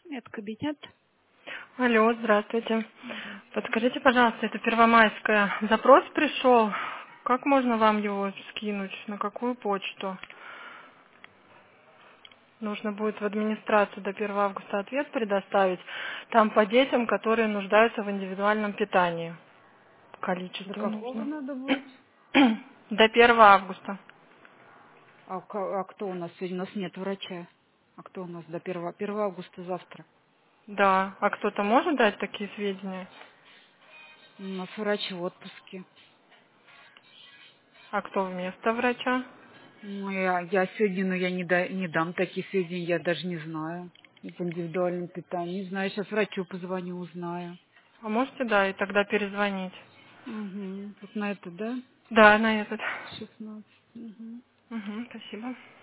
Это кабинет. Алло, здравствуйте. Здравствуйте. Подскажите, пожалуйста, это Первомайская. Запрос пришел. Как можно вам его скинуть? На какую почту? Нужно будет в администрацию до 1 августа ответ предоставить. Там по детям, которые нуждаются в индивидуальном питании. До Количество какого нужно. надо будет? До 1 августа. А кто у нас сегодня? У нас нет врача. А кто у нас до первого августа завтра? Да. А кто-то может дать такие сведения? У нас врач в отпуске. А кто вместо врача? Ну, я сегодня, но я не дам таких сведений, я даже не знаю. И по индивидуальному питанию. Не знаю, сейчас врачу позвоню, узнаю. А можете, да, и тогда перезвонить? Угу. Вот на это, да? Да, на этот. 16. Угу. Угу, спасибо.